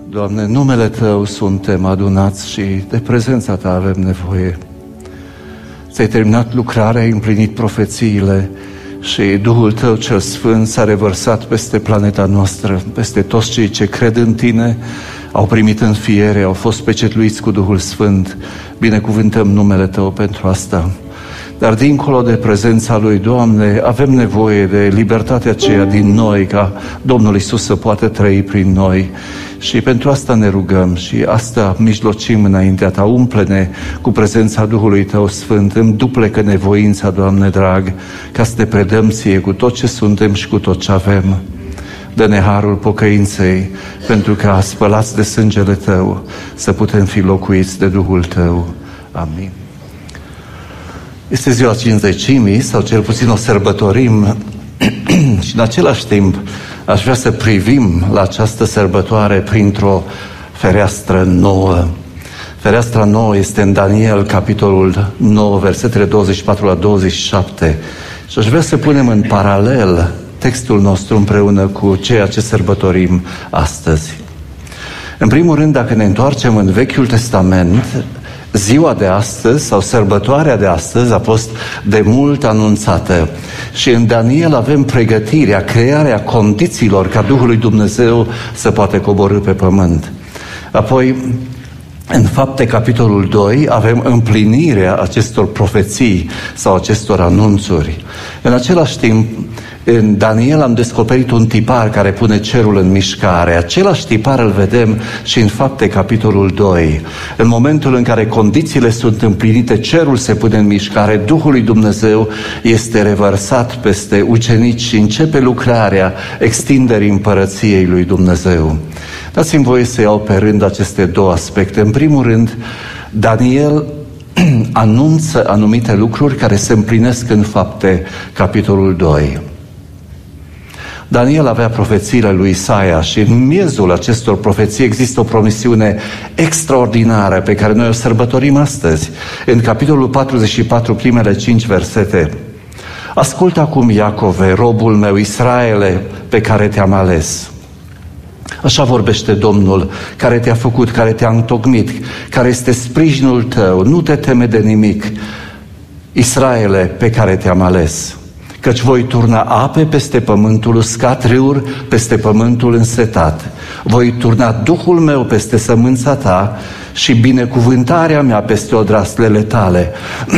Doamne, în numele Tău suntem adunați și de prezența Ta avem nevoie. Ți-ai terminat lucrarea, ai împlinit profețiile și Duhul Tău cel Sfânt s-a revărsat peste planeta noastră, peste toți cei ce cred în Tine, au primit înfiere, au fost pecetluiți cu Duhul Sfânt. Binecuvântăm numele Tău pentru asta. Dar dincolo de prezența Lui, Doamne, avem nevoie de libertatea aceea din noi, ca Domnul Iisus să poată trăi prin noi. Și pentru asta ne rugăm și asta mijlocim înaintea Ta. Umple-ne cu prezența Duhului Tău Sfânt, înduplecă nevoința, Doamne drag, ca să Te predăm Ție cu tot ce suntem și cu tot ce avem. Dă-ne harul pocăinței, pentru ca, spălați de sângele Tău, să putem fi locuiți de Duhul Tău. Amin. Este ziua Cincizecimii, sau cel puțin o sărbătorim și în același timp aș vrea să privim la această sărbătoare printr-o fereastră nouă. Fereastra nouă este în Daniel, capitolul 9, versetele 24 la 27. Și aș vrea să punem în paralel textul nostru împreună cu ceea ce sărbătorim astăzi. În primul rând, dacă ne întoarcem în Vechiul Testament, ziua de astăzi sau sărbătoarea de astăzi a fost de mult anunțată și în Daniel avem pregătirea, crearea condițiilor ca Duhul lui Dumnezeu să poată coborî pe pământ. Apoi, în Fapte, capitolul 2, avem împlinirea acestor profeții sau acestor anunțuri. În același timp, în Daniel am descoperit un tipar care pune cerul în mișcare. Același tipar îl vedem și în Fapte, capitolul 2. În momentul în care condițiile sunt împlinite, cerul se pune în mișcare, Duhul lui Dumnezeu este revărsat peste ucenici și începe lucrarea extinderii împărăției lui Dumnezeu. Dați-mi voie să iau pe rând aceste două aspecte. În primul rând, Daniel anunță anumite lucruri care se împlinesc în Fapte, capitolul 2. Daniel avea profețiile lui Isaia și în miezul acestor profeții există o promisiune extraordinară pe care noi o sărbătorim astăzi. În capitolul 44, primele 5 versete. Ascultă acum, Iacove, robul meu, Israele, pe care te-am ales. Așa vorbește Domnul, care te-a făcut, care te-a întocmit, care este sprijinul tău. Nu te teme de nimic, Israele, pe care te-am ales. Căci voi turna ape peste pământul uscat, râuri peste pământul însetat. Voi turna Duhul meu peste sămânța ta și binecuvântarea mea peste odraslele tale.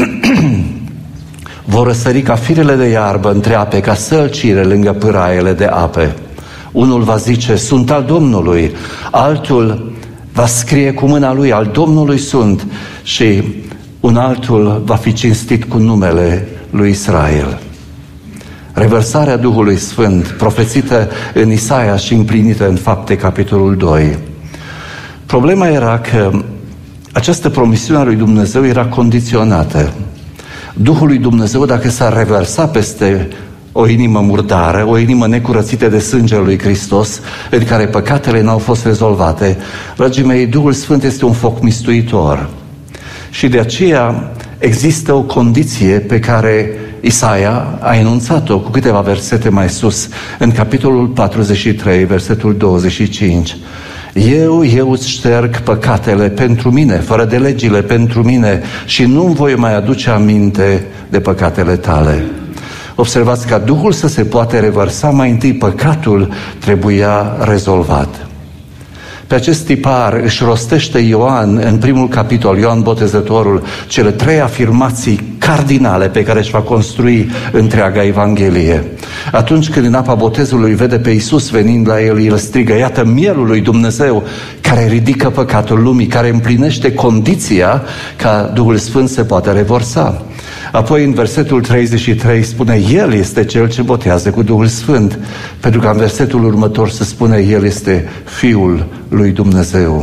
Vor răsări ca firele de iarbă între ape, ca sălcire lângă pâraiele de ape. Unul va zice, sunt al Domnului, altul va scrie cu mâna lui, al Domnului sunt, și un altul va fi cinstit cu numele lui Israel. Revărsarea Duhului Sfânt, profețită în Isaia și împlinită în Fapte, capitolul 2. Problema era că această promisiune a lui Dumnezeu era condiționată. Duhul lui Dumnezeu, dacă s-ar revărsa peste o inimă murdară, o inimă necurățită de sângele lui Hristos, în care păcatele n-au fost rezolvate, dragii mei, Duhul Sfânt este un foc mistuitor. Și de aceea există o condiție pe care Isaia a enunțat-o cu câteva versete mai sus, în capitolul 43, versetul 25. Eu îți șterg păcatele pentru mine, fără de legile pentru mine, și nu-mi voi mai aduce aminte de păcatele tale. Observați, ca Duhul să se poate revărsa, mai întâi păcatul trebuia rezolvat. Pe acest tipar își rostește Ioan în primul capitol, Ioan Botezătorul, cele 3 afirmații cardinale pe care își va construi întreaga Evanghelie. Atunci când în apa botezului vede pe Iisus venind la el strigă, iată mielul lui Dumnezeu care ridică păcatul lumii, care împlinește condiția ca Duhul Sfânt se poate revărsa. Apoi în versetul 33 spune, El este Cel ce botează cu Duhul Sfânt, pentru că în versetul următor se spune, El este Fiul lui Dumnezeu.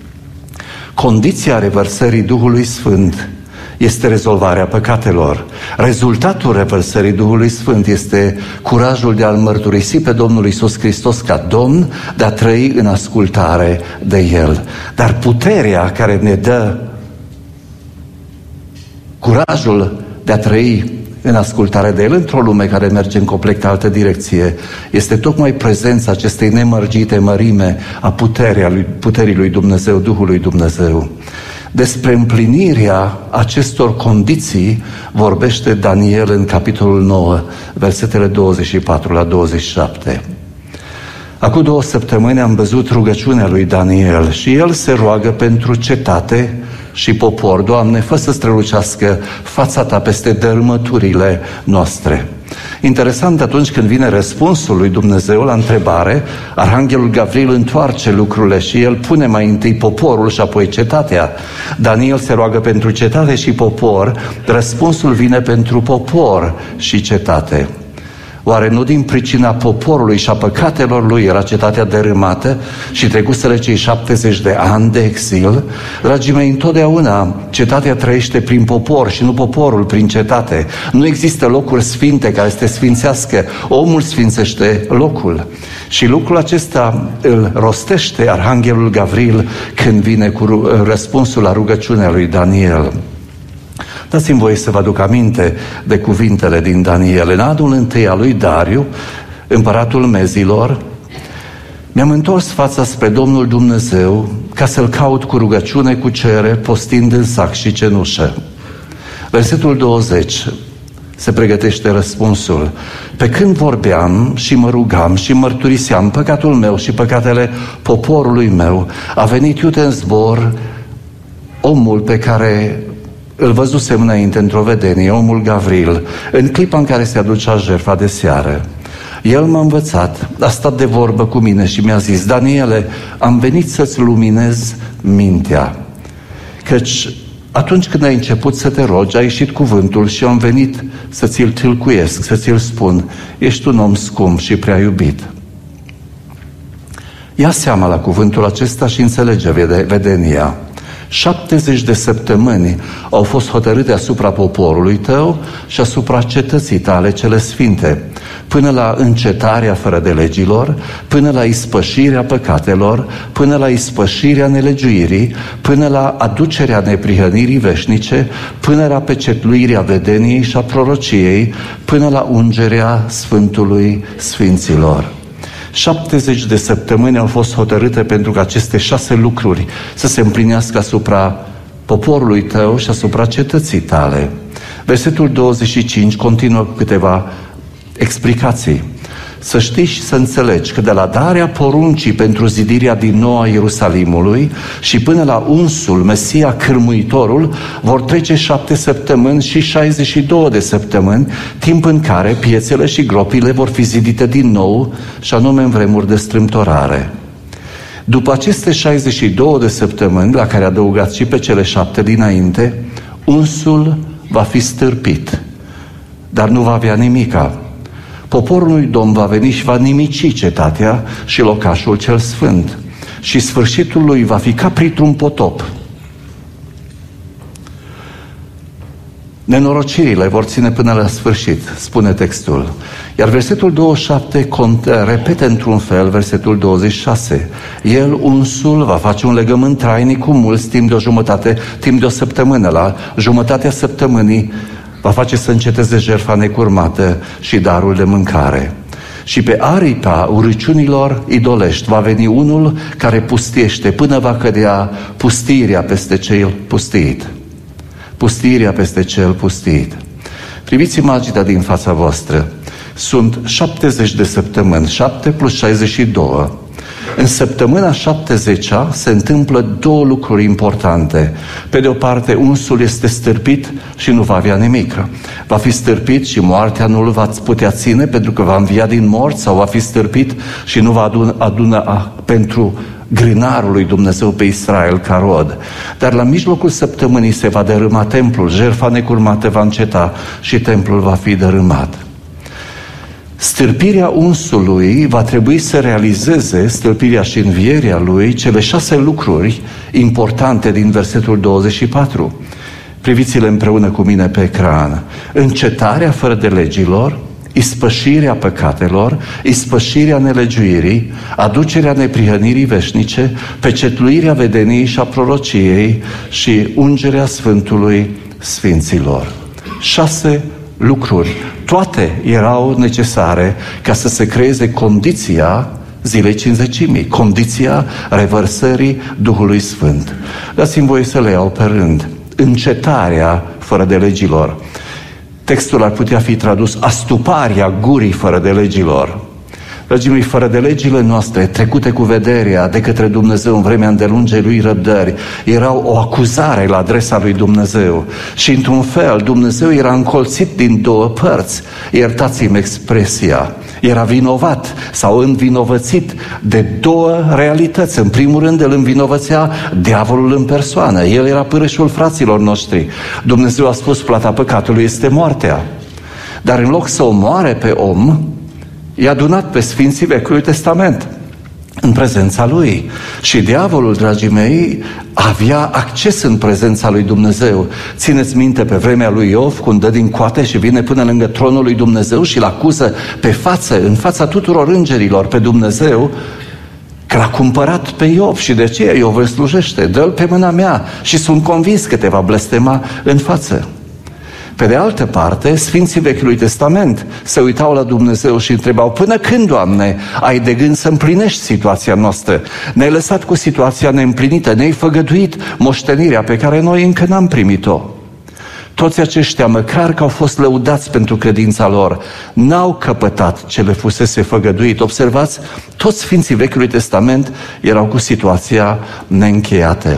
Condiția revărsării Duhului Sfânt este rezolvarea păcatelor. Rezultatul revărsării Duhului Sfânt este curajul de a-L mărturisi pe Domnul Iisus Hristos ca Domn, de a trăi în ascultare de El. Dar puterea care ne dă curajul de a trăi în ascultare de El într-o lume care merge în complet altă direcție, este tocmai prezența acestei nemărgite mărime a puterii lui Dumnezeu, Duhului Dumnezeu. Despre împlinirea acestor condiții vorbește Daniel în capitolul 9, versetele 24 la 27. Acum 2 săptămâni am văzut rugăciunea lui Daniel și el se roagă pentru cetate și popor. Doamne, fă să strălucească fața Ta peste dărâmăturile noastre. Interesant, atunci când vine răspunsul lui Dumnezeu la întrebare, Arhanghelul Gavril întoarce lucrurile și el pune mai întâi poporul și apoi cetatea. Daniel se roagă pentru cetate și popor, răspunsul vine pentru popor și cetate. Oare nu din pricina poporului și a păcatelor lui era cetatea dărâmată și trecuseră cei 70 de ani de exil? Dragii mei, întotdeauna cetatea trăiește prin popor și nu poporul prin cetate. Nu există locuri sfinte care să te sfințească. Omul sfințește locul. Și lucrul acesta îl rostește Arhanghelul Gavril când vine cu răspunsul la rugăciunea lui Daniel. Dați-mi voie să vă aduc aminte de cuvintele din Daniel. În anul întâi al lui Dariu, împăratul Mezilor, mi-am întors fața spre Domnul Dumnezeu ca să-L caut cu rugăciune, cu cere, postind în sac și cenușă. Versetul 20 se pregătește răspunsul. Pe când vorbeam și mă rugam și mărturiseam păcatul meu și păcatele poporului meu, a venit iute în zbor omul pe care îl văzusem înainte într-o vedenie, omul Gavril, în clipa în care se aducea jertfa de seară. El m-a învățat, a stat de vorbă cu mine și mi-a zis: Daniele, am venit să-ți luminez mintea, căci atunci când ai început să te rogi, a ieșit cuvântul și am venit să ți-l tâlcuiesc, să ți-l spun: ești un om scump și prea iubit. Ia seama la cuvântul acesta și înțelege vedenia. 70 de săptămâni au fost hotărâte asupra poporului tău și asupra cetății tale cele sfinte, până la încetarea fără de legilor, până la ispășirea păcatelor, până la ispășirea nelegiuirii, până la aducerea neprihănirii veșnice, până la pecetluirea vedeniei și a prorociei, până la ungerea Sfântului Sfinților. 70 de săptămâni au fost hotărâte pentru că aceste 6 lucruri să se împlinească asupra poporului tău și asupra cetății tale. Versetul 25 continuă cu câteva explicații. Să știi și să înțelegi că de la darea poruncii pentru zidirea din nou a Ierusalimului și până la unsul, Mesia cârmuitorul, vor trece 7 săptămâni și 62 de săptămâni, timp în care piețele și gropile vor fi zidite din nou, și anume în vremuri de strâmtorare. După aceste 62 de săptămâni, la care adăugați și pe cele 7 dinainte, unsul va fi stârpit, dar nu va avea nimica. Poporul lui Domn va veni și va nimici cetatea și locașul cel sfânt. Și sfârșitul lui va fi ca printr-un potop. Nenorocirile vor ține până la sfârșit, spune textul. Iar versetul 27 repete într-un fel versetul 26. El, unsul, va face un legământ trainic cu mulți timp de o săptămână. La jumătatea săptămânii va face să înceteze jertfa necurmată și darul de mâncare. Și pe aripa urăciunilor idolești va veni unul care pustiește până va cădea pustirea peste cel pustit. Pustirea peste cel pustit. Priviți imaginea din fața voastră. Sunt 70 de săptămâni, 7 plus 62. În săptămâna 70-a se întâmplă 2 lucruri importante. Pe de o parte, unsul este stârpit și nu va avea nimic. Va fi stârpit și moartea nu îl va putea ține pentru că va învia din morți, sau va fi stârpit și nu va aduna pentru grânarul lui Dumnezeu pe Israel ca rod. Dar la mijlocul săptămânii se va dărâma templul, jertfa necurmată va înceta și templul va fi dărâmat. Stârpirea unsului va trebui să realizeze, stârpirea și învierea lui, cele 6 lucruri importante din versetul 24. Priviți-le împreună cu mine pe ecran. Încetarea fără de legilor, ispășirea păcatelor, ispășirea nelegiuirii, aducerea neprihănirii veșnice, pecetluirea vedeniei și a prorociei și ungerea Sfântului Sfinților. 6 lucruri, toate erau necesare ca să se creeze condiția zilei Cincizecimii, condiția revărsării Duhului Sfânt. Dați-mi voie să le iau pe rând. Încetarea fără de legilor. Textul ar putea fi tradus astuparea gurii fără de legilor. Dragii mei, fără de legile noastre, trecute cu vederea de către Dumnezeu în vremea îndelungei lui răbdări, erau o acuzare la adresa lui Dumnezeu. Și într-un fel, Dumnezeu era încolțit din două părți. Iertați-mi expresia. Era vinovat sau învinovățit de două realități. În primul rând, îl învinovățea diavolul în persoană. El era pârâșul fraților noștri. Dumnezeu a spus, plata păcatului este moartea. Dar în loc să omoare pe om, i-a adunat pe Sfinții Vechiului Testament în prezența lui. Și diavolul, dragii mei, avea acces în prezența lui Dumnezeu. Țineți minte pe vremea lui Iov, când dă din coate și vine până lângă tronul lui Dumnezeu și îl acuză pe față, în fața tuturor îngerilor, pe Dumnezeu, că l-a cumpărat pe Iov și de aceea Iov îl slujește. Dă-l pe mâna mea și sunt convins că te va blestema în față. Pe de altă parte, Sfinții Vechiului Testament se uitau la Dumnezeu și întrebau, până când, Doamne, ai de gând să împlinești situația noastră? Ne-ai lăsat cu situația neîmplinită, ne-ai făgăduit moștenirea pe care noi încă n-am primit-o. Toți aceștia, măcar că au fost lăudați pentru credința lor, n-au căpătat ce le fusese făgăduit. Observați, toți Sfinții Vechiului Testament erau cu situația neîncheiată.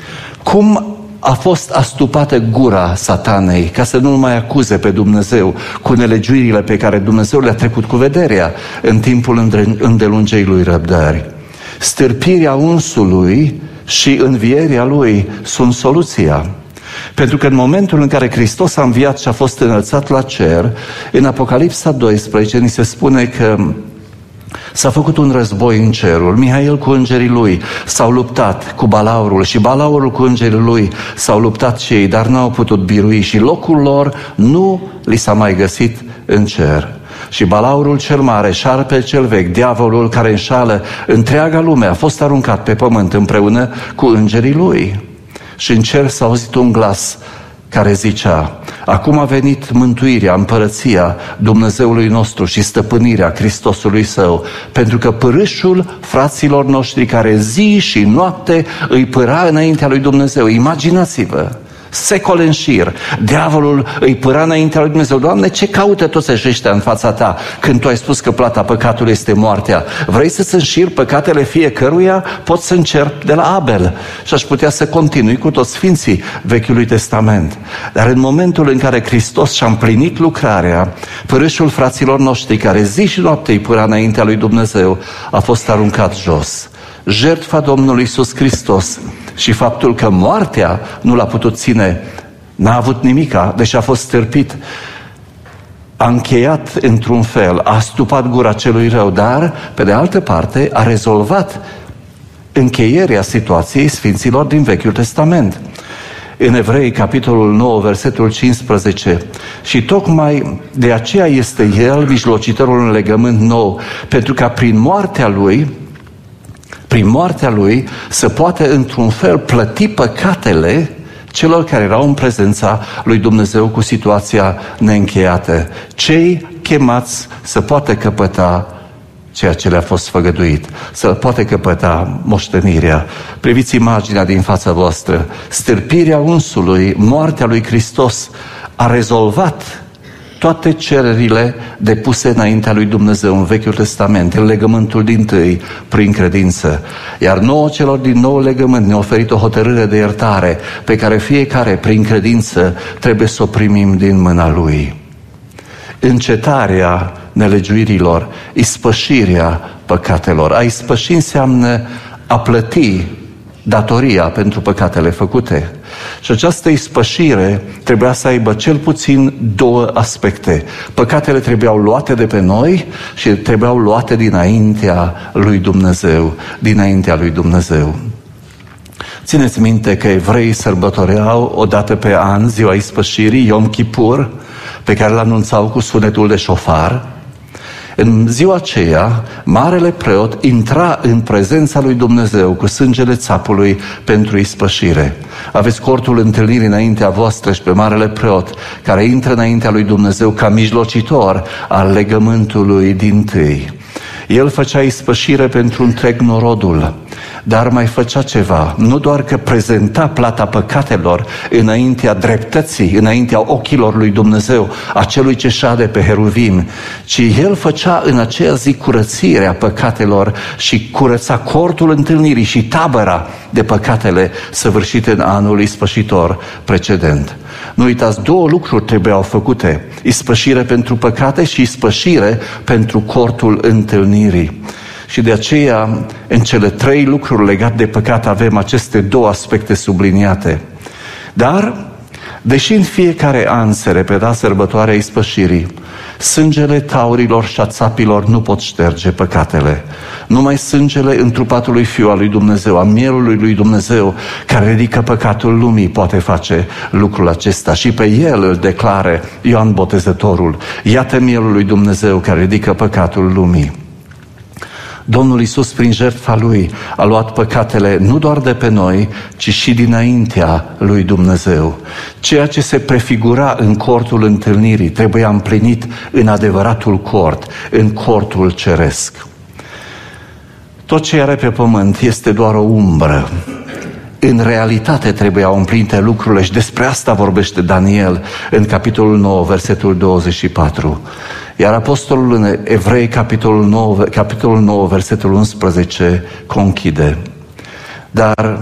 Cum a fost astupată gura Satanei ca să nu mai acuze pe Dumnezeu cu nelegiuirile pe care Dumnezeu le-a trecut cu vederea în timpul îndelungei lui răbdări. Stârpirea unsului și învierea lui sunt soluția. Pentru că în momentul în care Hristos a înviat și a fost înălțat la cer, în Apocalipsa 12 ni se spune că s-a făcut un război în cerul. Mihail cu îngerii lui s-au luptat cu balaurul și balaurul cu îngerii lui s-au luptat și ei, dar n-au putut birui și locul lor nu li s-a mai găsit în cer. Și balaurul cel mare, șarpele cel vechi, diavolul care înșală întreaga lume, a fost aruncat pe pământ împreună cu îngerii lui. Și în cer s-a auzit un glas care zicea, acum a venit mântuirea, împărăția Dumnezeului nostru și stăpânirea Hristosului Său, pentru că pârâșul fraților noștri care zi și noapte îi pâra înaintea lui Dumnezeu. Imaginați-vă, secole în șir, diavolul îi pâra înaintea lui Dumnezeu. Doamne, ce caută toți aceștia în fața ta când tu ai spus că plata păcatului este moartea? Vrei să-ți înșiri păcatele fiecăruia? Poți să încerci de la Abel. Și aș putea să continui cu toți Sfinții Vechiului Testament. Dar în momentul în care Hristos și-a împlinit lucrarea, pârâșul fraților noștri care zi și noapte îi pâra înaintea lui Dumnezeu a fost aruncat jos. Jertfa Domnului Iisus Hristos și faptul că moartea nu l-a putut ține, n-a avut nimica, deși a fost stârpit, a încheiat într-un fel, a astupat gura celui rău, dar, pe de altă parte, a rezolvat încheierea situației Sfinților din Vechiul Testament. În Evrei, capitolul 9, versetul 15, și tocmai de aceea este El mijlocitorul în legământ nou, pentru ca prin moartea Lui să poate într-un fel plăti păcatele celor care erau în prezența lui Dumnezeu cu situația neîncheiată. Cei chemați să poată căpăta ceea ce le-a fost făgăduit, să poate căpăta moștenirea. Priviți imaginea din fața voastră. Stârpirea unsului, moartea lui Hristos a rezolvat toate cererile depuse înaintea lui Dumnezeu în Vechiul Testament, în legământul dintâi, prin credință. Iar nouă celor din nou legământ ne-a oferit o hotărâre de iertare pe care fiecare, prin credință, trebuie să o primim din mâna Lui. Încetarea nelegiuirilor, ispășirea păcatelor. A ispăși înseamnă a plăti datoria pentru păcatele făcute. Și această ispășire trebuia să aibă cel puțin două aspecte. Păcatele trebuiau luate de pe noi și trebuiau luate dinaintea lui Dumnezeu. Dinaintea lui Dumnezeu. Țineți minte că evreii sărbătoreau o dată pe an ziua ispășirii, Yom Kippur, pe care îl anunțau cu sunetul de șofar. În ziua aceea, marele preot intra în prezența lui Dumnezeu cu sângele țapului pentru ispășire. Aveți cortul întâlnirii înaintea voastră și pe marele preot, care intră înaintea lui Dumnezeu ca mijlocitor al legământului dintâi. El făcea ispășire pentru întreg norodul, dar mai făcea ceva. Nu doar că prezenta plata păcatelor înaintea dreptății, înaintea ochilor lui Dumnezeu, a celui ce șade pe heruvim, ci el făcea în aceea zi curățirea păcatelor și curăța cortul întâlnirii și tabăra de păcatele săvârșite în anul ispășitor precedent. Nu uitați, două lucruri trebuiau făcute: ispășire pentru păcate și ispășire pentru cortul întâlnirii. Și de aceea, în cele trei lucruri legate de păcat, avem aceste două aspecte subliniate. Dar, deși în fiecare an se repeta sărbătoarea ispășirii, sângele taurilor și a țapilor nu pot șterge păcatele. Numai sângele întrupatului Fiu al lui Dumnezeu, a mielului lui Dumnezeu, care ridică păcatul lumii, poate face lucrul acesta. Și pe el îl declară Ioan Botezătorul: iată mielul lui Dumnezeu care ridică păcatul lumii. Domnul Iisus, prin jertfa Lui, a luat păcatele nu doar de pe noi, ci și dinaintea lui Dumnezeu. Ceea ce se prefigura în cortul întâlnirii trebuia împlinit în adevăratul cort, în cortul ceresc. Tot ce are pe pământ este doar o umbră. În realitate trebuiau împlinite lucrurile și despre asta vorbește Daniel în capitolul 9, versetul 24. Iar apostolul în Evrei, capitolul 9, versetul 11, conchide: dar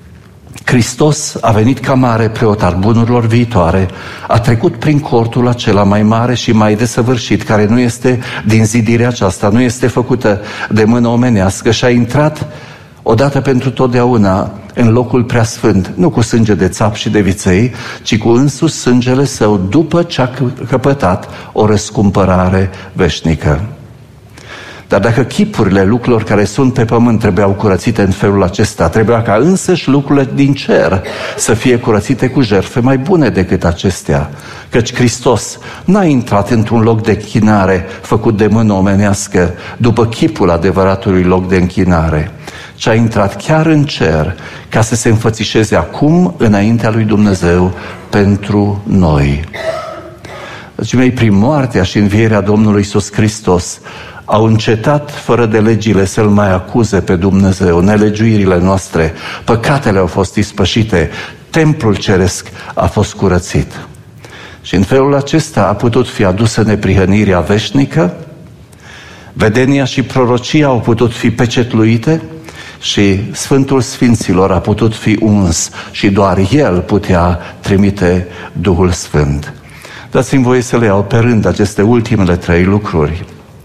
Hristos a venit ca mare preot al bunurilor viitoare, a trecut prin cortul acela mai mare și mai desăvârșit, care nu este din zidirea aceasta, nu este făcută de mână omenească, și a intrat odată pentru totdeauna în locul preasfânt, nu cu sânge de țap și de viței, ci cu însuși sângele său, după ce a căpătat o răscumpărare veșnică. Dar dacă chipurile lucrurilor care sunt pe pământ trebuiau curățite în felul acesta, trebuia ca însăși lucrurile din cer să fie curățite cu jertfe mai bune decât acestea. Căci Hristos n-a intrat într-un loc de închinare făcut de mână omenească, după chipul adevăratului loc de închinare, ci a intrat chiar în cer ca să se înfățișeze acum înaintea lui Dumnezeu pentru noi. Dragii mei, prin moartea și învierea Domnului Iisus Hristos au încetat fără de legile să-L mai acuze pe Dumnezeu, nelegiuirile noastre, păcatele au fost ispășite, templul ceresc a fost curățit. Și în felul acesta a putut fi adusă neprihănirea veșnică, vedenia și prorocia au putut fi pecetluite și Sfântul Sfinților a putut fi uns și doar El putea trimite Duhul Sfânt. Dați-mi voie să le iau pe rând aceste ultimele trei lucruri.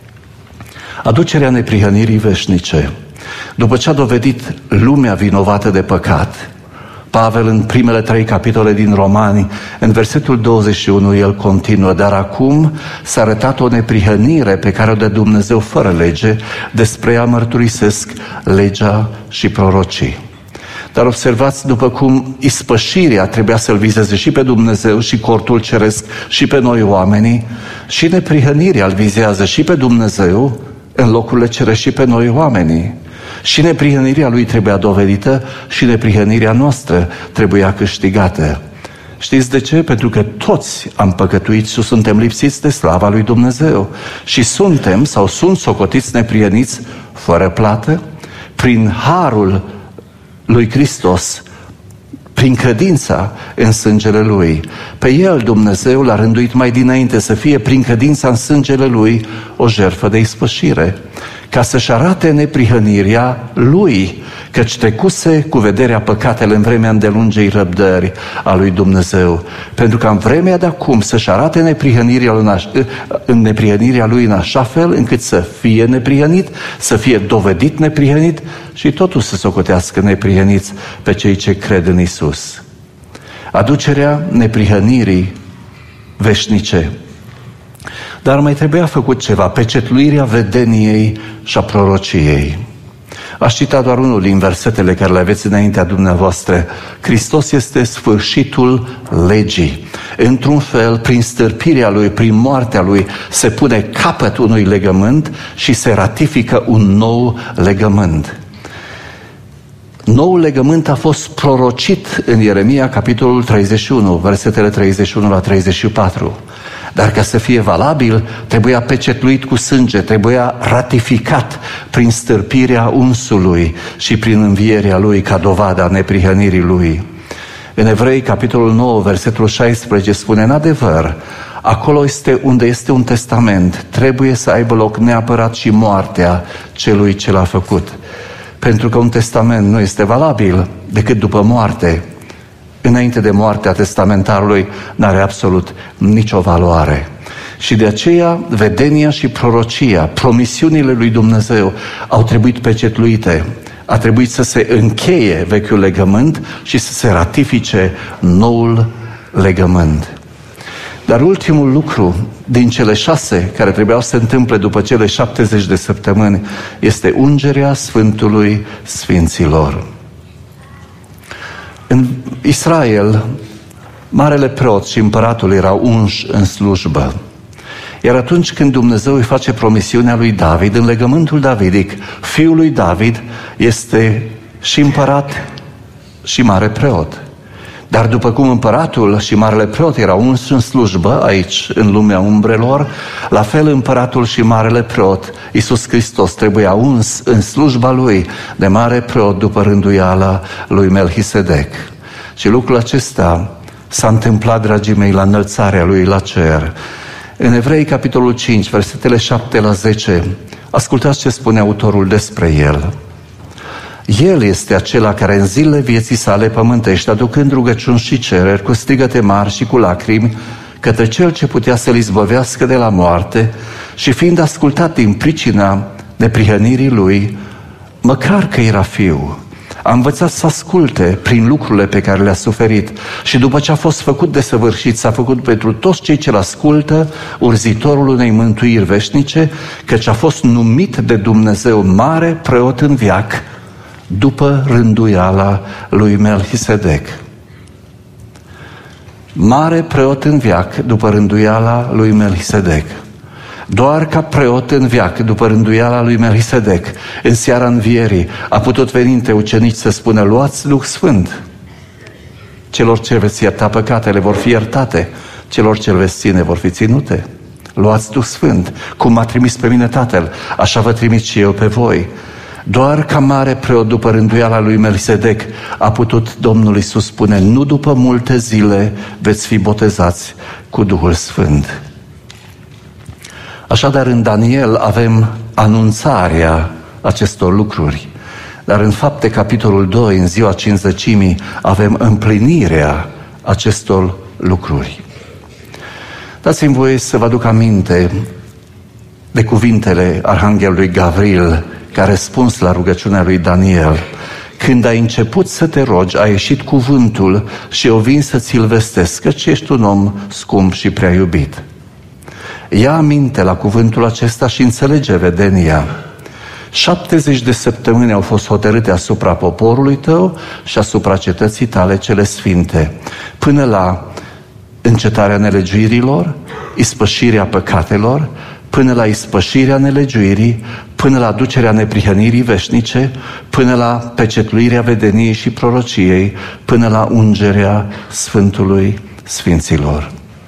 Aducerea neprihănirii veșnice. După ce a dovedit lumea vinovată de păcat, Pavel în primele 3 capitole din Romani, în versetul 21, el continuă: dar acum s-a arătat o neprihănire pe care o dă Dumnezeu fără lege, despre ea mărturisesc legea și prorocii. Dar observați, după cum ispășirea trebuia să-L vizeze și pe Dumnezeu și cortul ceresc și pe noi oamenii, și neprihănirea îl vizează și pe Dumnezeu în locurile cerești și pe noi oamenii. Și neprihănirea Lui trebuia dovedită și neprihănirea noastră trebuia câștigată. Știți de ce? Pentru că toți am păcătuit și suntem lipsiți de slava lui Dumnezeu. Și suntem sau sunt socotiți neprihăniți fără plată prin harul lui Hristos, prin credința în sângele Lui. Pe El Dumnezeu l-a rânduit mai dinainte să fie prin credința în sângele Lui o jertfă de ispășire, ca să-și arate neprihănirea Lui, căci trecuse cu vederea păcatele în vremea îndelungei răbdări a lui Dumnezeu, pentru că în vremea de acum să-și arate neprihănirea Lui în așa fel încât să fie neprihănit, să fie dovedit neprihănit și totul să socotească neprihăniți pe cei ce cred în Isus. Aducerea neprihănirii veșnice. Dar mai trebuia făcut ceva: pecetluirea vedeniei și a prorociei. Aș cita doar unul din versetele care le aveți înaintea dumneavoastră. Hristos este sfârșitul legii. Într-un fel, prin stârpirea Lui, prin moartea Lui, se pune capăt unui legământ și se ratifică un nou legământ. Noul legământ a fost prorocit în Ieremia, capitolul 31, versetele 31 la 34. Dar ca să fie valabil, trebuia pecetluit cu sânge, trebuia ratificat prin stârpirea unsului și prin învierea Lui ca dovadă a neprihănirii Lui. În Evrei, capitolul 9, versetul 16, spune: în adevăr, acolo este unde este un testament, trebuie să aibă loc neapărat și moartea celui ce l-a făcut. Pentru că un testament nu este valabil decât după moarte. Înainte de moartea testamentarului n-are absolut nicio valoare. Și de aceea vedenia și prorocia, promisiunile lui Dumnezeu au trebuit pecetluite. A trebuit să se încheie vechiul legământ și să se ratifice noul legământ. Dar ultimul lucru din cele 6 care trebuiau să se întâmple după cele 70 de săptămâni este ungerea Sfântului Sfinților. În Israel, marele preot și împăratul erau unși în slujbă. Iar atunci când Dumnezeu îi face promisiunea lui David, în legământul davidic, fiul lui David este și împărat și mare preot. Dar după cum împăratul și marele preot erau unși în slujbă aici, în lumea umbrelor, la fel împăratul și marele preot, Iisus Hristos, trebuia uns în slujba Lui de mare preot după rânduiala lui Melchisedec. Și lucrul acesta s-a întâmplat, dragii mei, la înălțarea Lui la cer. În Evrei, capitolul 5, versetele 7 la 10, ascultați ce spune autorul despre El. El este acela care în zilele vieții sale pământești, aducând rugăciuni și cereri, cu strigăte mari și cu lacrimi, către Cel ce putea să-l izbăvească de la moarte, și fiind ascultat din pricina neprihănirii Lui, măcar că era fiu, a învățat să asculte prin lucrurile pe care le-a suferit și după ce a fost făcut desăvârșit, s-a făcut pentru toți cei ce-l ascultă urzitorul unei mântuiri veșnice, căci a fost numit de Dumnezeu mare preot în veac, după rânduiala lui Melchisedec. Mare preot în veac, după rânduiala lui Melchisedec. Doar ca preot în veac, după rânduiala lui Melchisedec, în seara învierii, a putut veni între ucenici să spună: luați Duh Sfânt. Celor ce veți ierta păcatele vor fi iertate, celor ce veți ține vor fi ținute. Luați Duh Sfânt. Cum m-a trimis pe mine Tatăl, așa vă trimit și eu pe voi. Doar ca mare preot după rânduiala lui Melchisedec a putut Domnul Iisus spune: nu după multe zile veți fi botezați cu Duhul Sfânt. Așadar, în Daniel avem anunțarea acestor lucruri, dar în Fapte, capitolul 2, în ziua Cincizecimii, avem împlinirea acestor lucruri. Dați-mi voie să vă aduc aminte de cuvintele Arhanghelului Gavril, ca răspuns la rugăciunea lui Daniel. Când ai început să te rogi, a ieșit cuvântul și eu vin să ți-l vestesc, căci ești un om scump și prea iubit. Ia aminte la cuvântul acesta și înțelege vedenia. 70 de săptămâni au fost hotărâte asupra poporului tău și asupra cetății tale cele sfinte, până la încetarea nelegiuirilor, ispășirea păcatelor, până la ispășirea nelegiuirii, până la aducerea neprihănirii veșnice, până la pecetluirea vedeniei și prorociei, până la ungerea Sfântului Sfinților.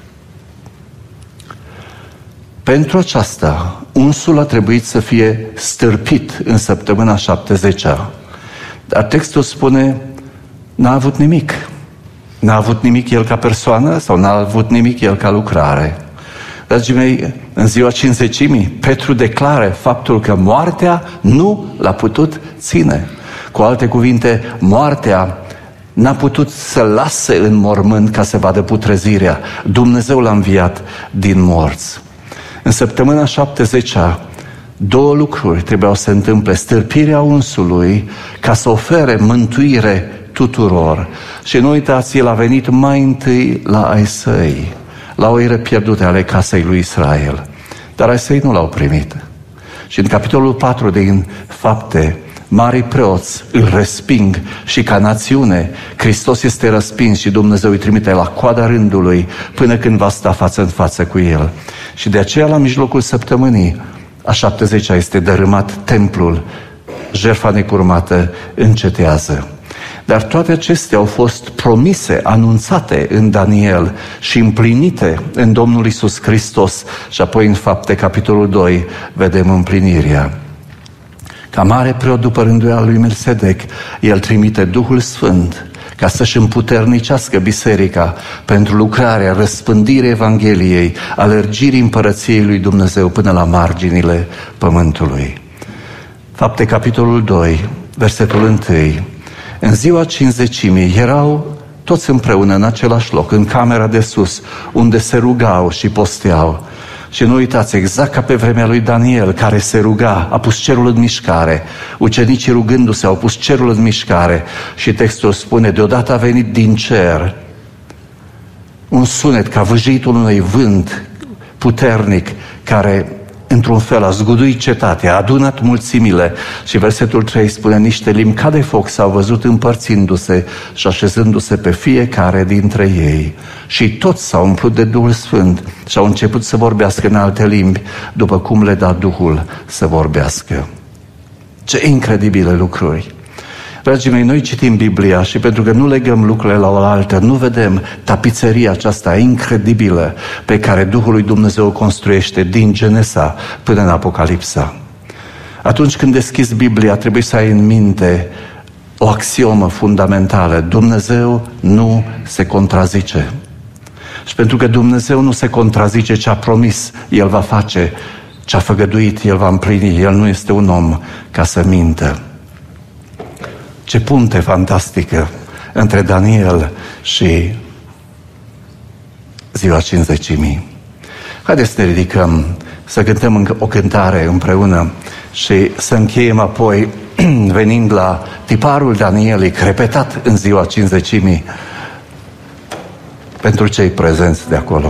Pentru aceasta, unsul a trebuit să fie stârpit în săptămâna 70-a. Dar textul spune: n-a avut nimic. N-a avut nimic el ca persoană sau n-a avut nimic el ca lucrare. Dragii mei, în ziua Cincizecimii, Petru declară faptul că moartea nu l-a putut ține. Cu alte cuvinte, moartea n-a putut să lase în mormânt ca să vadă putrezirea. Dumnezeu l-a înviat din morți. În săptămâna 70-a, 2 lucruri trebuiau să se întâmple: stârpirea unsului ca să ofere mântuire tuturor. Și nu uitați, el a venit mai întâi la ai săi, la oile pierdute ale casei lui Israel. Dar ai săi nu l-au primit. Și în capitolul 4 din Fapte, Marii preoți îl resping și ca națiune Hristos este răspins și Dumnezeu îi trimite la coada rândului până când va sta față în față cu el. Și de aceea la mijlocul săptămânii a 70-a este dărâmat templul, jertfa necurmată încetează. Dar toate acestea au fost promise, anunțate în Daniel și împlinite în Domnul Iisus Hristos. Și apoi în Fapte, capitolul 2, vedem împlinirea. Ca mare preot după rânduiala lui Melsedec, el trimite Duhul Sfânt ca să-și împuternicească biserica pentru lucrarea, răspândirii Evangheliei, alergirii împărăției lui Dumnezeu până la marginile pământului. Fapte, capitolul 2, versetul 1. În ziua Cincizecimii erau toți împreună în același loc, în camera de sus, unde se rugau și posteau. Și nu uitați, exact ca pe vremea lui Daniel, care se ruga, a pus cerul în mișcare. Ucenicii rugându-se au pus cerul în mișcare. Și textul spune, deodată a venit din cer un sunet ca vâjitul unui vânt puternic, care într-un fel a zguduit cetatea, a adunat mulțimile. Și versetul 3 spune, niște limbi ca de foc s-au văzut împărțindu-se și așezându-se pe fiecare dintre ei. Și toți s-au umplut de Duhul Sfânt și au început să vorbească în alte limbi, după cum le da Duhul să vorbească. Ce incredibile lucruri! Dragii mei, noi citim Biblia și pentru că nu legăm lucrurile la oaltă, nu vedem tapiseria aceasta incredibilă pe care Duhul lui Dumnezeu o construiește din Genesa până în Apocalipsa. Atunci când deschizi Biblia, trebuie să ai în minte o axiomă fundamentală. Dumnezeu nu se contrazice. Și pentru că Dumnezeu nu se contrazice, ce a promis, El va face, ce a făgăduit, El va împlini. El nu este un om ca să mintă. Ce punte fantastică între Daniel și ziua Cincizecimii. Haideți să ne ridicăm, să cântăm o cântare împreună și să încheiem apoi venind la tiparul Danielic, repetat în ziua Cincizecimii, pentru cei prezenți de acolo.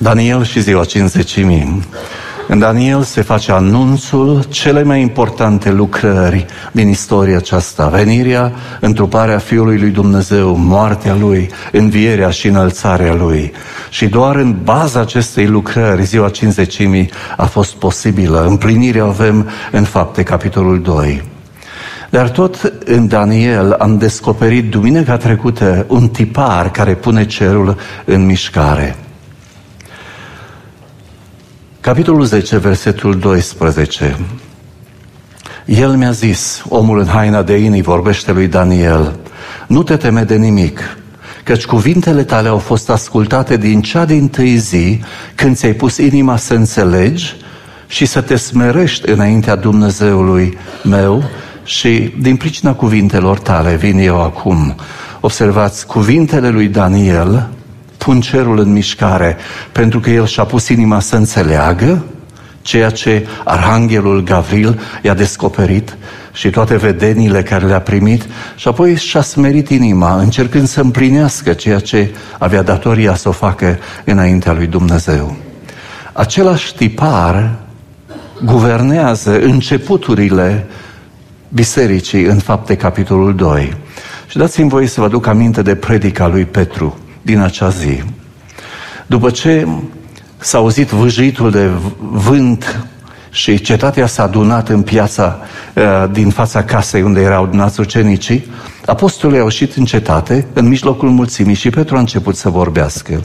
Daniel și ziua Cincizecimii. În Daniel se face anunțul cele mai importante lucrări din istoria aceasta: venirea, întruparea Fiului lui Dumnezeu, moartea Lui, învierea și înălțarea Lui. Și doar în baza acestei lucrări, ziua Cincizecimii a fost posibilă. Împlinirea o avem în Fapte, capitolul 2. Dar tot în Daniel am descoperit duminica trecută un tipar care pune cerul în mișcare. Capitolul 10, versetul 12. El mi-a zis, omul în haina de inii vorbește lui Daniel, nu te teme de nimic, căci cuvintele tale au fost ascultate din cea dintâi zi, când ți-ai pus inima să înțelegi și să te smerești înaintea Dumnezeului meu, și din pricina cuvintelor tale vin eu acum. Observați, cuvintele lui Daniel pun cerul în mișcare, pentru că el și-a pus inima să înțeleagă ceea ce Arhanghelul Gavril i-a descoperit și toate vedeniile care le-a primit, și apoi și-a smerit inima, încercând să împlinească ceea ce avea datoria să o facă înaintea lui Dumnezeu. Același tipar guvernează începuturile bisericii în Fapte, capitolul 2. Și dați-mi voie să vă aduc aminte de predica lui Petru din acea zi. După ce s-a auzit vâjitul de vânt și cetatea s-a adunat în piața din fața casei unde erau adunați ucenicii, apostolii au ieșit în cetate, în mijlocul mulțimii, și Petru a început să vorbească.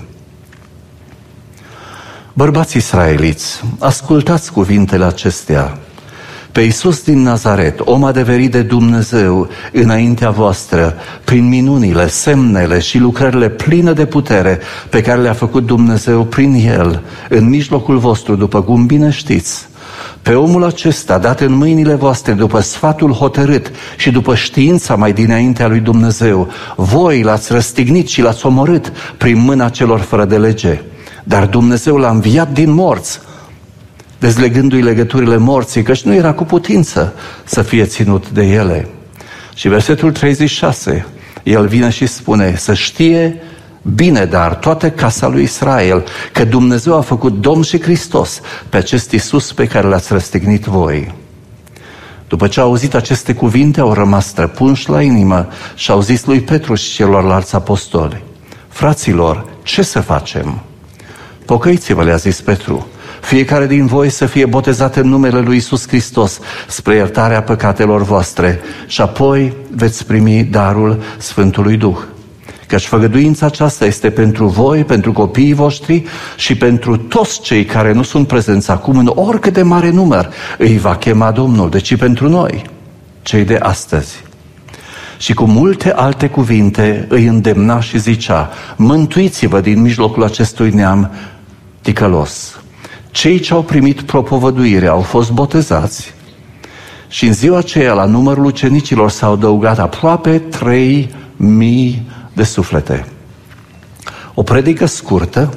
Bărbați israeliți, ascultați cuvintele acestea. Pe Iisus din Nazaret, om adeverit de Dumnezeu înaintea voastră, prin minunile, semnele și lucrările pline de putere pe care le-a făcut Dumnezeu prin El, în mijlocul vostru, după cum bine știți. Pe omul acesta, dat în mâinile voastre după sfatul hotărât și după știința mai dinaintea lui Dumnezeu, voi l-ați răstignit și l-ați omorât prin mâna celor fără de lege. Dar Dumnezeu l-a înviat din morți, dezlegându-i legăturile morții, căci nu era cu putință să fie ținut de ele. Și versetul 36, el vine și spune, să știe bine, dar toată casa lui Israel, că Dumnezeu a făcut Domn și Hristos pe acest Iisus pe care l-ați răstignit voi. După ce au auzit aceste cuvinte, au rămas străpunși la inimă și au zis lui Petru și celorlalți apostoli, fraților, ce să facem? Pocăiți-vă, le-a zis Petru, fiecare din voi să fie botezat în numele lui Iisus Hristos spre iertarea păcatelor voastre și apoi veți primi darul Sfântului Duh. Căci făgăduința aceasta este pentru voi, pentru copiii voștri și pentru toți cei care nu sunt prezenți acum, în oricât de mare număr îi va chema Domnul, deci pentru noi, cei de astăzi. Și cu multe alte cuvinte îi îndemna și zicea, mântuiți-vă din mijlocul acestui neam ticălos. Cei ce au primit propovăduire au fost botezați și în ziua aceea la numărul ucenicilor s-au adăugat aproape 3.000 de suflete. O predică scurtă,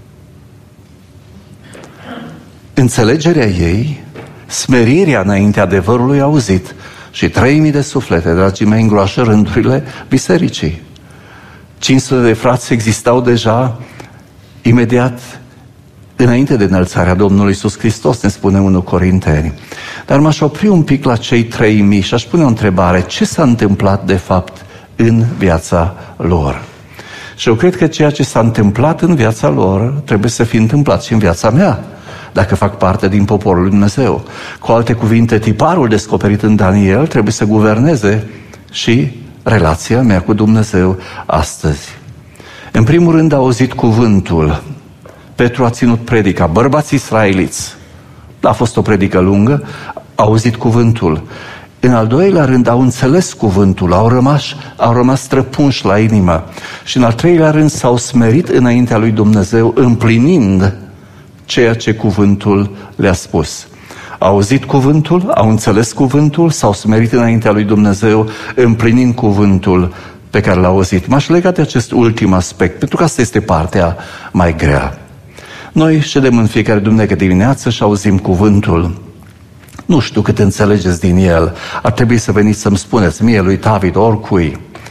înțelegerea ei, smerirea înaintea adevărului auzit și 3.000 de suflete, dragii mei, îngroașă rândurile bisericii. 500 de frați existau deja imediat înainte de înălțarea Domnului Iisus Hristos, ne spune 1 Corinteni. Dar m-aș opri un pic la cei 3.000 și aș pune o întrebare. Ce s-a întâmplat de fapt în viața lor? Și eu cred că ceea ce s-a întâmplat în viața lor trebuie să fie întâmplat și în viața mea, dacă fac parte din poporul lui Dumnezeu. Cu alte cuvinte, tiparul descoperit în Daniel trebuie să guverneze și relația mea cu Dumnezeu astăzi. În primul rând a auzit cuvântul. Petru a ținut predica, bărbați israeliți. A fost o predică lungă, a auzit cuvântul. În al doilea rând au înțeles cuvântul, au rămas străpunși la inimă. Și în al treilea rând s-au smerit înaintea lui Dumnezeu, împlinind ceea ce cuvântul le-a spus. Au auzit cuvântul, au înțeles cuvântul, s-au smerit înaintea lui Dumnezeu, împlinind cuvântul pe care l-au auzit. M-aș lega de acest ultim aspect, pentru că asta este partea mai grea. Noi ședem în fiecare duminică dimineață și auzim cuvântul. Nu știu cât înțelegeți din el. Ar trebui să veniți să-mi spuneți, mie, lui David, oricui.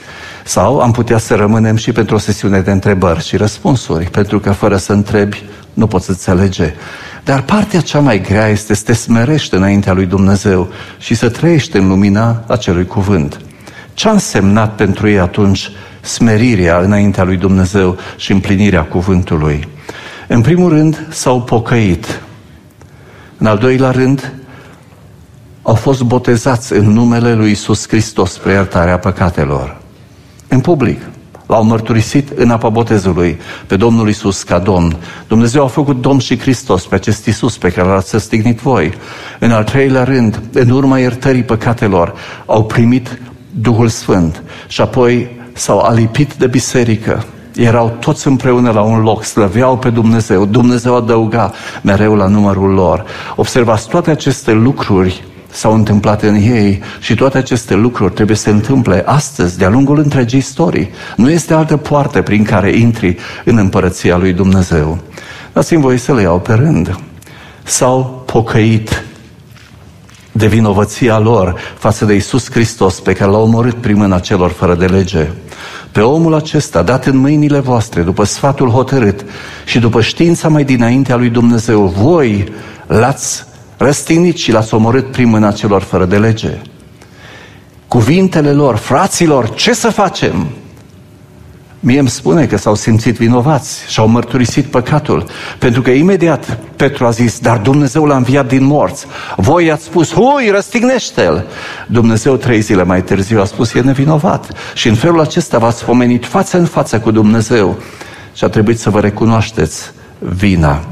Sau am putea să rămânem și pentru o sesiune de întrebări și răspunsuri, pentru că fără să întrebi nu poți înțelege. Dar partea cea mai grea este să te smerești înaintea lui Dumnezeu și să trăiești în lumina acelui cuvânt. Ce a însemnat pentru ei atunci smerirea înaintea lui Dumnezeu și împlinirea cuvântului? În primul rând, s-au pocăit. În al doilea rând, au fost botezați în numele lui Iisus Hristos spre iertarea păcatelor. În public. L-au mărturisit în apa botezului pe Domnul Iisus ca Domn. Dumnezeu a făcut Domn și Hristos pe acest Iisus pe care l-ați răstignit voi. În al treilea rând, în urma iertării păcatelor, au primit Duhul Sfânt și apoi s-au alipit de biserică. Erau toți împreună la un loc, slăveau pe Dumnezeu. Dumnezeu adăuga mereu la numărul lor. Observați, toate aceste lucruri s-au întâmplat în ei și toate aceste lucruri trebuie să se întâmple astăzi, de-a lungul întregii istorii. Nu este altă poartă prin care intri în împărăția lui Dumnezeu. Dați-mi voie să le iau pe rând. S-au pocăit de vinovăția lor față de Iisus Hristos pe care l-a omorât prin mâna celor fără de lege. Pe omul acesta, dat în mâinile voastre, după sfatul hotărât și după știința mai dinaintea lui Dumnezeu, voi l-ați răstignit și l-ați omorât prin mâna celor fără de lege. Cuvintele lor, fraților, ce să facem? Mie îmi spune că s-au simțit vinovați și au mărturisit păcatul, pentru că imediat Petru a zis, dar Dumnezeu l-a înviat din morți. Voi i-ați spus, hui, răstignește-l! Dumnezeu 3 zile mai târziu a spus, e nevinovat. Și în felul acesta v-ați pomenit față în față cu Dumnezeu și a trebuit să vă recunoașteți vina.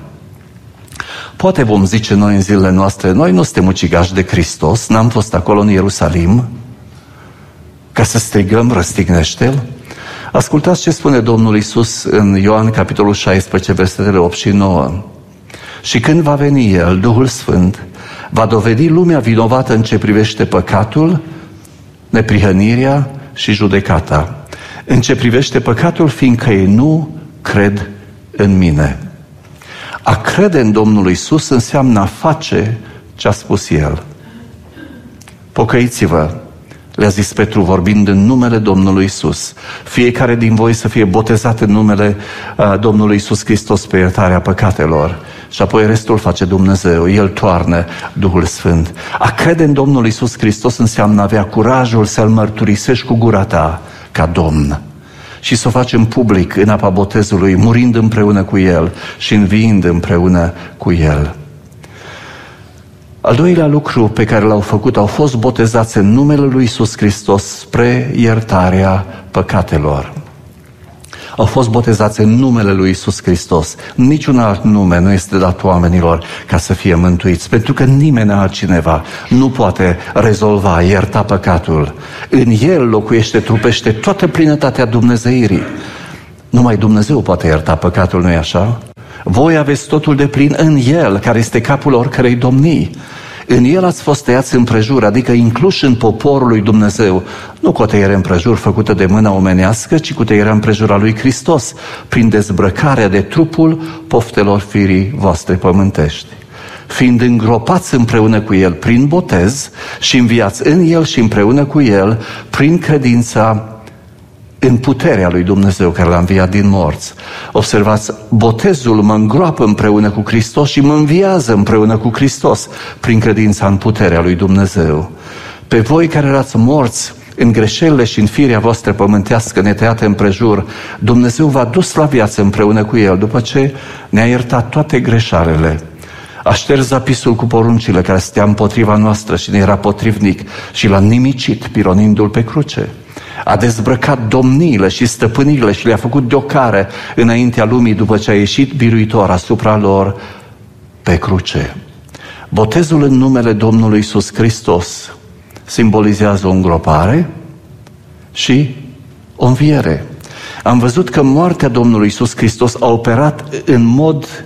Poate vom zice noi în zilele noastre, noi nu suntem ucigași de Hristos, n-am fost acolo în Ierusalim ca să strigăm, răstignește-l. Ascultați ce spune Domnul Iisus în Ioan, capitolul 16, versetele 8 și 9. Și când va veni El, Duhul Sfânt, va dovedi lumea vinovată în ce privește păcatul, neprihănirea și judecata. În ce privește păcatul, fiindcă ei nu cred în mine. A crede în Domnul Iisus înseamnă a face ce a spus El. Pocăiți-vă, le-a zis Petru vorbind în numele Domnului Iisus. Fiecare din voi să fie botezat în numele Domnului Iisus Hristos pe iertarea păcatelor. Și apoi restul face Dumnezeu. El toarnă Duhul Sfânt. A crede în Domnul Iisus Hristos înseamnă a avea curajul să-L mărturisești cu gura ta ca Domn. Și să o facem public în apa botezului, murind împreună cu El și înviind împreună cu El. Al doilea lucru pe care l-au făcut, au fost botezați în numele lui Iisus Hristos spre iertarea păcatelor. Au fost botezați în numele lui Iisus Hristos. Niciun alt nume nu este dat oamenilor ca să fie mântuiți, pentru că nimeni altcineva nu poate rezolva, ierta păcatul. În El locuiește, trupește toată plinătatea dumnezeirii. Numai Dumnezeu poate ierta păcatul, nu-i așa? Voi aveți totul de plin în El, care este capul oricărei domnii. În El ați fost tăiați împrejur, adică incluși în poporul lui Dumnezeu, nu cu o tăiere împrejur făcută de mâna omenească, ci cu tăierea împrejur a lui Hristos, prin dezbrăcarea de trupul poftelor firii voastre pământești. Fiind îngropați împreună cu El prin botez și înviați în El și împreună cu El prin credința în puterea lui Dumnezeu care l-a înviat din morți. Observați, botezul mă îngroapă împreună cu Hristos și mă înviază împreună cu Hristos prin credința în puterea lui Dumnezeu. Pe voi care erați morți în greșelile și în firea voastră pământească netăiată împrejur, Dumnezeu v-a dus la viață împreună cu El după ce ne-a iertat toate greșalele. A șters zapisul cu poruncile care stea împotriva noastră și ne era potrivnic și l-a nimicit, pironindu-l pe cruce. A dezbrăcat domniile și stăpânirile și le-a făcut deocare înaintea lumii după ce a ieșit biruitor asupra lor pe cruce. Botezul în numele Domnului Iisus Hristos simbolizează o îngropare și o înviere. Am văzut că moartea Domnului Iisus Hristos a operat în mod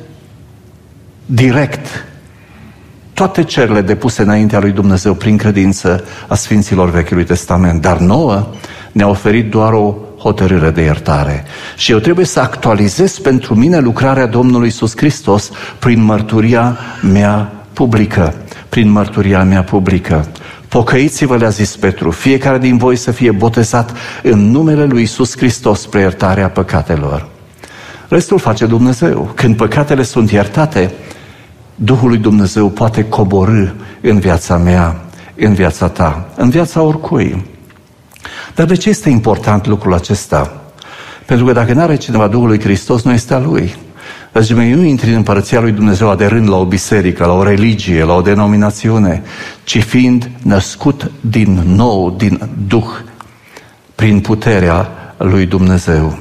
direct toate cererile depuse înaintea lui Dumnezeu prin credință a Sfinților Vechiului Testament. Dar nouă ne-a oferit doar o hotărâre de iertare. Și eu trebuie să actualizez pentru mine lucrarea Domnului Iisus Hristos prin mărturia mea publică. Prin mărturia mea publică. Pocăiți-vă, le-a zis Petru, fiecare din voi să fie botezat în numele lui Iisus Hristos spre iertarea păcatelor. Restul face Dumnezeu. Când păcatele sunt iertate, Duhul lui Dumnezeu poate coborî în viața mea, în viața ta, în viața oricui. Dar de ce este important lucrul acesta? Pentru că dacă nu are cineva Duhul lui Hristos, nu este a lui. Dragii mei, nu intri în împărăția lui Dumnezeu aderând la o biserică, la o religie, la o denominațiune, ci fiind născut din nou, din Duh, prin puterea lui Dumnezeu.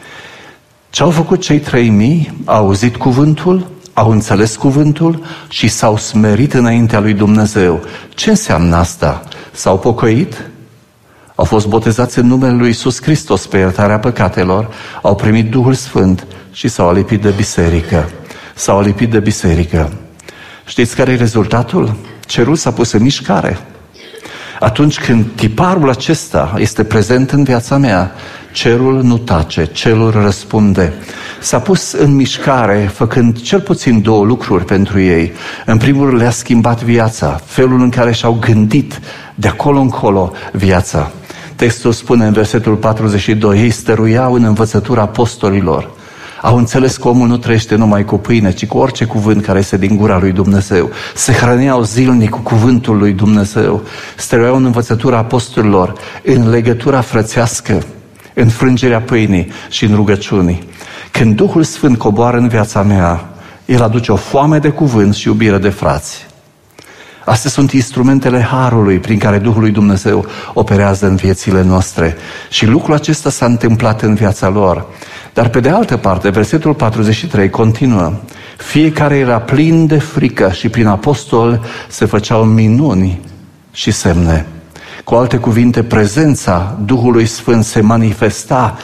Ce au făcut cei 3000? Au auzit cuvântul, au înțeles cuvântul și s-au smerit înaintea lui Dumnezeu. Ce înseamnă asta? S-au pocăit? Au fost botezați în numele lui Iisus Hristos pe iertarea păcatelor, au primit Duhul Sfânt și s-au alipit de biserică. S-au alipit de biserică. Știți care e rezultatul? Cerul s-a pus în mișcare. Atunci când tiparul acesta este prezent în viața mea, cerul nu tace, cerul răspunde. S-a pus în mișcare, făcând cel puțin 2 lucruri pentru ei. În primul rând, le-a schimbat viața, felul în care și-au gândit de acolo încolo viața. Textul spune în versetul 42, ei stăruiau în învățătura apostolilor. Au înțeles că omul nu trăiește numai cu pâine, ci cu orice cuvânt care este din gura lui Dumnezeu. Se hrăneau zilnic cu cuvântul lui Dumnezeu. Stăruiau în învățătura apostolilor, în legătura frățească, în frângerea pâinii și în rugăciunii. Când Duhul Sfânt coboară în viața mea, El aduce o foame de cuvânt și iubire de frați. Astea sunt instrumentele harului prin care Duhul lui Dumnezeu operează în viețile noastre. Și lucrul acesta s-a întâmplat în viața lor. Dar pe de altă parte, versetul 43 continuă. Fiecare era plin de frică și prin apostol se făceau minuni și semne. Cu alte cuvinte, prezența Duhului Sfânt se manifesta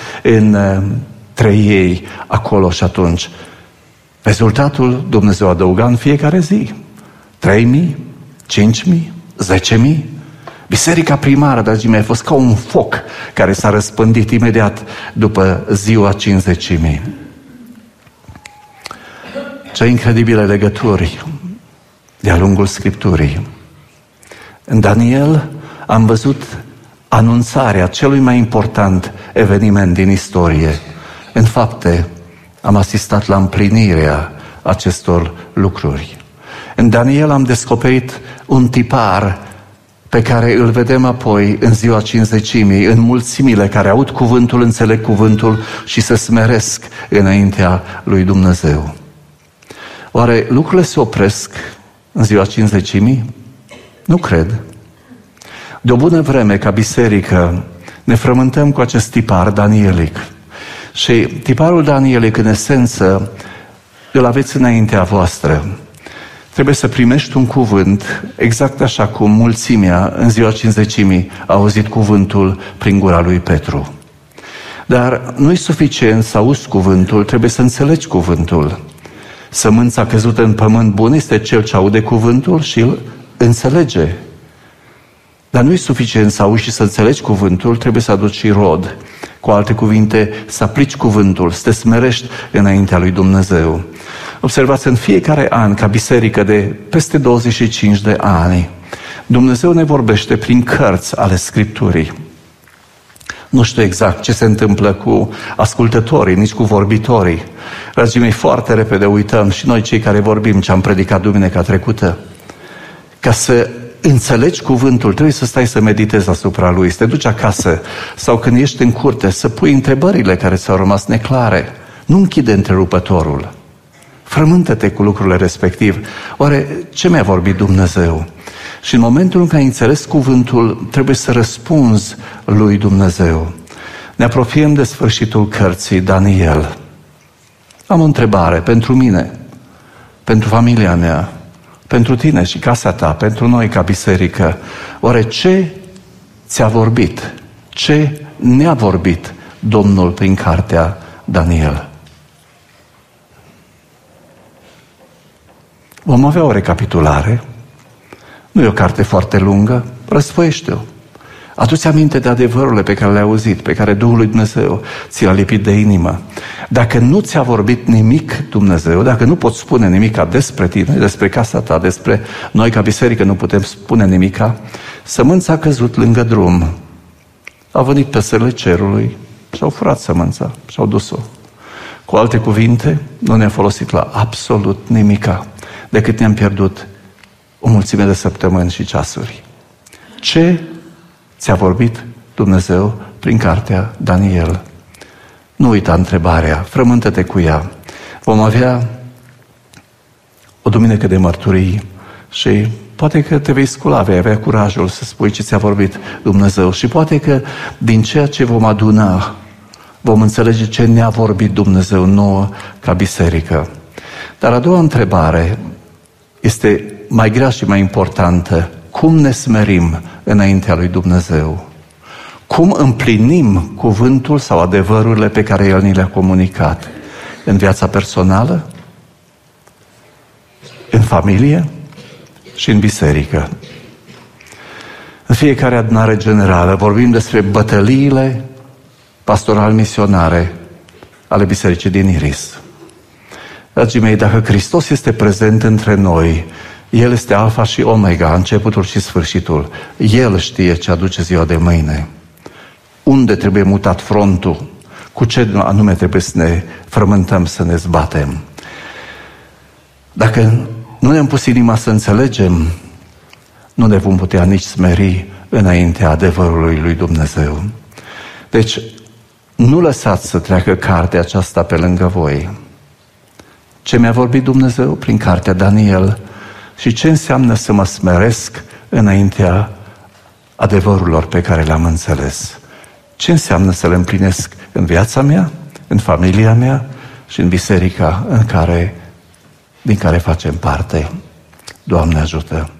între ei acolo și atunci. Rezultatul, Dumnezeu adăuga în fiecare zi 3.000, 5.000, 10.000. Biserica primară, dragii mei, a fost ca un foc care s-a răspândit imediat după ziua 50.000. Ce incredibile legături de-a lungul Scripturii. În Daniel am văzut anunțarea celui mai important eveniment din istorie. În fapte, am asistat la împlinirea acestor lucruri. În Daniel am descoperit un tipar pe care îl vedem apoi în ziua 50.000, în mulțimile care aud cuvântul, înțeleg cuvântul și se smeresc înaintea lui Dumnezeu. Oare lucrurile se opresc în ziua 50.000? Nu cred. De o bună vreme, ca biserică, ne frământăm cu acest tipar danielic. Și tiparul danielic, în esență, îl aveți înaintea voastră. Trebuie să primești un cuvânt, exact așa cum mulțimea în ziua 50.000 a auzit cuvântul prin gura lui Petru. Dar nu e suficient să auzi cuvântul, trebuie să înțelegi cuvântul. Sămânța căzută în pământ bun este cel ce aude cuvântul și îl înțelege. Dar nu e suficient să auzi și să înțelegi cuvântul, trebuie să aduci și rod. Cu alte cuvinte, să aplici cuvântul, să te smerești înaintea lui Dumnezeu. Observați, în fiecare an, ca biserică de peste 25 de ani, Dumnezeu ne vorbește prin cărți ale Scripturii. Nu știu exact ce se întâmplă cu ascultătorii, nici cu vorbitorii. Dragii mei, foarte repede uităm și noi cei care vorbim ce am predicat duminica trecută. Ca să înțelegi cuvântul, trebuie să stai să meditezi asupra lui, să te duci acasă sau când ești în curte, să pui întrebările care ți-au rămas neclare. Nu închide întrerupătorul. Frământă-te cu lucrurile respectiv. Oare ce mi-a vorbit Dumnezeu? Și în momentul în care ai înțeles cuvântul, trebuie să răspunzi lui Dumnezeu. Ne apropiem de sfârșitul cărții Daniel. Am o întrebare pentru mine, pentru familia mea, pentru tine și casa ta, pentru noi ca biserică. Oare ce ți-a vorbit? Ce ne-a vorbit Domnul prin cartea Daniel? Vom avea o recapitulare. Nu e o carte foarte lungă, răsfoiește-o. Adu-ți aminte de adevărurile pe care le-ai auzit, pe care Duhul lui Dumnezeu ți l-a lipit de inimă. Dacă nu ți-a vorbit nimic Dumnezeu, dacă nu poți spune nimica despre tine, despre casa ta, despre noi ca biserică nu putem spune nimica, Sămânța a căzut lângă drum. Au venit păsările cerului și au furat sămânța și au dus-o. Cu alte cuvinte, nu ne-a folosit la absolut nimica, decât ne-am pierdut o mulțime de săptămâni și ceasuri. Ce ți-a vorbit Dumnezeu prin cartea Daniel? Nu uita întrebarea, frământă-te cu ea. Vom avea o duminică de mărturii și poate că te vei scula, vei avea curajul să spui ce ți-a vorbit Dumnezeu și poate că din ceea ce vom aduna vom înțelege ce ne-a vorbit Dumnezeu nouă ca biserică. Dar a doua întrebare este mai grea și mai importantă. Cum ne smerim înaintea lui Dumnezeu? Cum împlinim cuvântul sau adevărurile pe care El ni le-a comunicat? În viața personală? În familie? Și în biserică? În fiecare adunare generală vorbim despre bătăliile pastoral-misionare ale bisericii din Iris. Dragii mei, dacă Hristos este prezent între noi, El este Alfa și Omega, începutul și sfârșitul. El știe ce aduce ziua de mâine. Unde trebuie mutat frontul? Cu ce anume trebuie să ne frământăm, să ne zbatem? Dacă nu ne-am pus inima să înțelegem, nu ne vom putea nici smeri înaintea adevărului lui Dumnezeu. Deci, nu lăsați să treacă cartea aceasta pe lângă voi. Ce mi-a vorbit Dumnezeu prin cartea Daniel și ce înseamnă să mă smeresc înaintea adevărurilor pe care le-am înțeles. Ce înseamnă să le împlinesc în viața mea, în familia mea și în biserica din care facem parte. Doamne ajută!